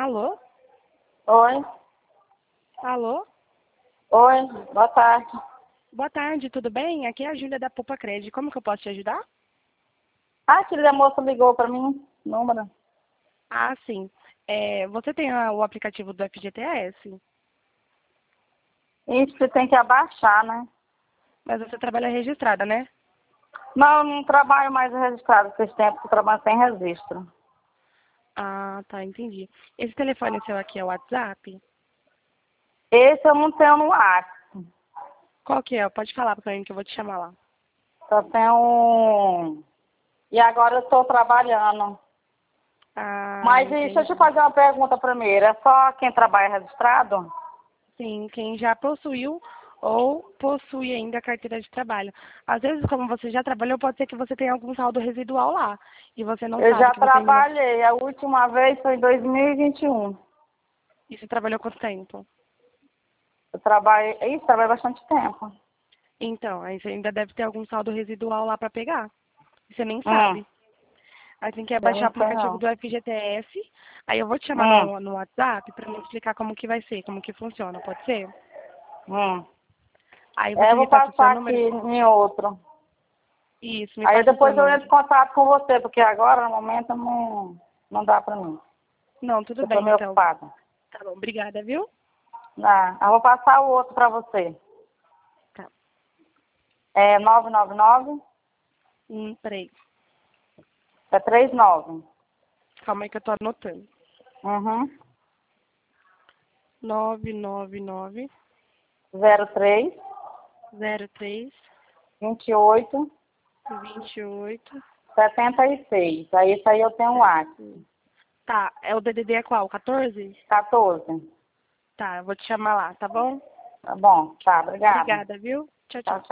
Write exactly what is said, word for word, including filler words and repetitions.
Alô? Oi. Alô? Oi, boa tarde. Boa tarde, tudo bem? Aqui é a Júlia da Poupa Cred. Como que eu posso te ajudar? Ah, aquele da moça ligou pra mim, número. Ah, sim. É, você tem a- o aplicativo do F G T S, Isso você tem que abaixar, né? mas você trabalha registrada, né? Não, eu não trabalho mais registrado, esses tempos que eu trabalho sem registro. Ah, tá, entendi. Esse telefone seu aqui é o WhatsApp? Esse eu não tenho no ar. Qual que é? Pode falar pra mim que eu vou te chamar lá. Só tenho um. E agora eu estou trabalhando. Ah, Mas e, deixa eu te entendi. fazer uma pergunta primeiro. É só quem trabalha registrado? Sim, quem já possuiu ou possui ainda a carteira de trabalho. Às vezes, como você já trabalhou, pode ser que você tenha algum saldo residual lá. E você não Eu sabe já que você ainda não... trabalhei. A última vez foi em dois mil e vinte e um. E você trabalhou quanto tempo? Eu trabalhei. Isso, trabalhei bastante tempo. Então, aí você ainda deve ter algum saldo residual lá para pegar. Você nem Hum. sabe. Aí tem que Eu baixar o não sei aplicativo não. do F G T S. Aí eu vou te chamar Hum. no, no WhatsApp para me explicar como que vai ser, como que funciona, pode ser? Hum. Aí É, você eu me vou passa o seu passar aqui número. em outro. Isso, me Aí passa o seu depois eu entro número. em contato com você, porque agora, no momento, não, não dá pra mim. Não, tudo Eu tô bem meio então. ocupada. Tá bom, obrigada, viu? Ah, eu vou passar o outro pra você. Tá. É nove nove nove, Hum, peraí. é trinta e nove. Calma aí que eu tô anotando. Uhum. nove nove nove zero três, zero três vinte e oito, vinte e oito. setenta e seis. Aí isso aí eu tenho um WhatsApp. Tá, é o D D D é qual? quatorze? quatorze. Tá, eu vou te chamar lá, tá bom? Tá bom, tá, obrigada. Obrigada, viu? Tchau, Tchau, tchau. tchau.